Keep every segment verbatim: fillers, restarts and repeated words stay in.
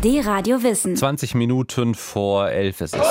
D-Radio Wissen. zwanzig Minuten vor elf ist es.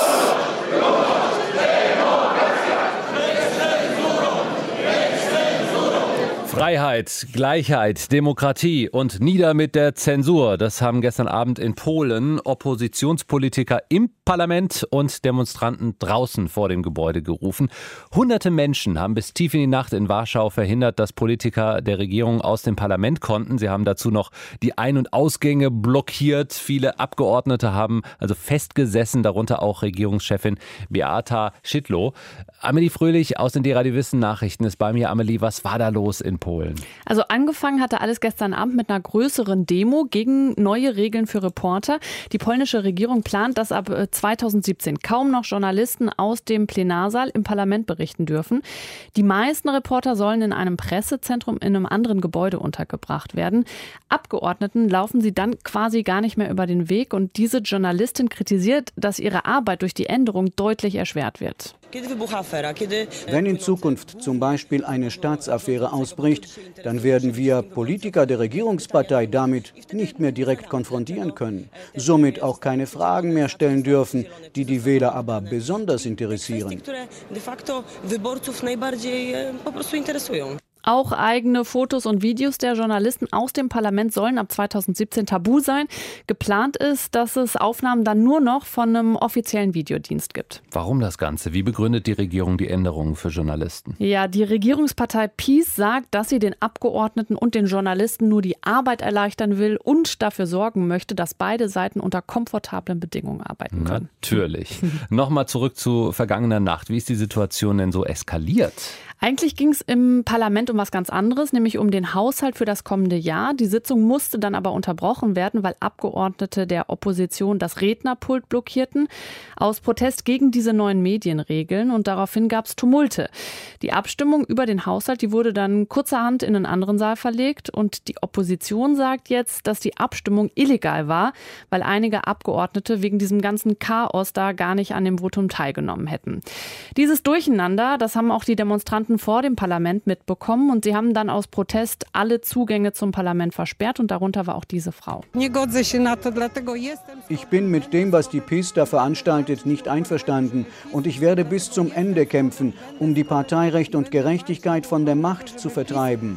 Freiheit, Gleichheit, Demokratie und nieder mit der Zensur. Das haben gestern Abend in Polen Oppositionspolitiker im Parlament und Demonstranten draußen vor dem Gebäude gerufen. Hunderte Menschen haben bis tief in die Nacht in Warschau verhindert, dass Politiker der Regierung aus dem Parlament konnten. Sie haben dazu noch die Ein- und Ausgänge blockiert. Viele Abgeordnete haben also festgesessen, darunter auch Regierungschefin Beata Szydło. Amelie Fröhlich aus den D-Radio Wissen Nachrichten ist bei mir. Amelie, was war da los in Polen? Also angefangen hatte alles gestern Abend mit einer größeren Demo gegen neue Regeln für Reporter. Die polnische Regierung plant, dass ab zweitausendsiebzehn kaum noch Journalisten aus dem Plenarsaal im Parlament berichten dürfen. Die meisten Reporter sollen in einem Pressezentrum in einem anderen Gebäude untergebracht werden. Abgeordneten laufen sie dann quasi gar nicht mehr über den Weg und diese Journalistin kritisiert, dass ihre Arbeit durch die Änderung deutlich erschwert wird. Wenn in Zukunft zum Beispiel eine Staatsaffäre ausbricht, dann werden wir Politiker der Regierungspartei damit nicht mehr direkt konfrontieren können. Somit auch keine Fragen mehr stellen dürfen, die die Wähler aber besonders interessieren. Auch eigene Fotos und Videos der Journalisten aus dem Parlament sollen ab zweitausendsiebzehn tabu sein. Geplant ist, dass es Aufnahmen dann nur noch von einem offiziellen Videodienst gibt. Warum das Ganze? Wie begründet die Regierung die Änderungen für Journalisten? Ja, die Regierungspartei PiS sagt, dass sie den Abgeordneten und den Journalisten nur die Arbeit erleichtern will und dafür sorgen möchte, dass beide Seiten unter komfortablen Bedingungen arbeiten können. Natürlich. Nochmal zurück zu vergangener Nacht. Wie ist die Situation denn so eskaliert? Eigentlich ging es im Parlament um was ganz anderes, nämlich um den Haushalt für das kommende Jahr. Die Sitzung musste dann aber unterbrochen werden, weil Abgeordnete der Opposition das Rednerpult blockierten, aus Protest gegen diese neuen Medienregeln. Und daraufhin gab es Tumulte. Die Abstimmung über den Haushalt, die wurde dann kurzerhand in einen anderen Saal verlegt. Und die Opposition sagt jetzt, dass die Abstimmung illegal war, weil einige Abgeordnete wegen diesem ganzen Chaos da gar nicht an dem Votum teilgenommen hätten. Dieses Durcheinander, das haben auch die Demonstranten vor dem Parlament mitbekommen und sie haben dann aus Protest alle Zugänge zum Parlament versperrt und darunter war auch diese Frau. Ich bin mit dem, was die PiS da veranstaltet, nicht einverstanden und ich werde bis zum Ende kämpfen, um die Partei Recht und Gerechtigkeit von der Macht zu vertreiben.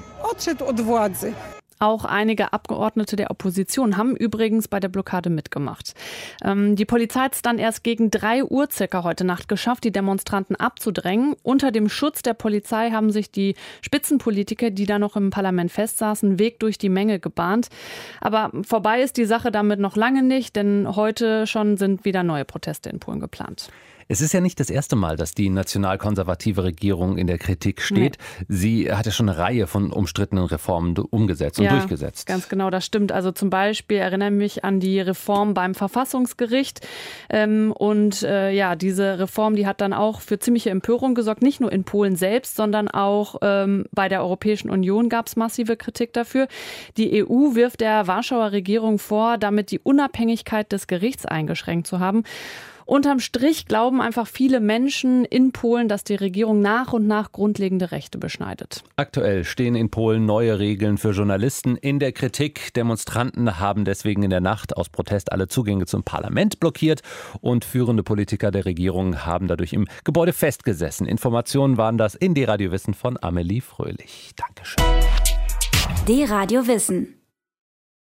Auch einige Abgeordnete der Opposition haben übrigens bei der Blockade mitgemacht. Ähm, die Polizei hat es dann erst gegen drei Uhr circa heute Nacht geschafft, die Demonstranten abzudrängen. Unter dem Schutz der Polizei haben sich die Spitzenpolitiker, die da noch im Parlament festsaßen, einen Weg durch die Menge gebahnt. Aber vorbei ist die Sache damit noch lange nicht, denn heute schon sind wieder neue Proteste in Polen geplant. Es ist ja nicht das erste Mal, dass die nationalkonservative Regierung in der Kritik steht. Nee. Sie hat ja schon eine Reihe von umstrittenen Reformen umgesetzt und ja, durchgesetzt. Ganz genau, das stimmt. Also zum Beispiel erinnere ich mich an die Reform beim Verfassungsgericht. Ähm, und äh, ja, diese Reform, die hat dann auch für ziemliche Empörung gesorgt. Nicht nur in Polen selbst, sondern auch ähm, bei der Europäischen Union gab es massive Kritik dafür. Die E U wirft der Warschauer Regierung vor, damit die Unabhängigkeit des Gerichts eingeschränkt zu haben. Unterm Strich glauben einfach viele Menschen in Polen, dass die Regierung nach und nach grundlegende Rechte beschneidet. Aktuell stehen in Polen neue Regeln für Journalisten in der Kritik. Demonstranten haben deswegen in der Nacht aus Protest alle Zugänge zum Parlament blockiert und führende Politiker der Regierung haben dadurch im Gebäude festgesessen. Informationen waren das in D-Radio Wissen von Amelie Fröhlich. Dankeschön. D-Radio Wissen.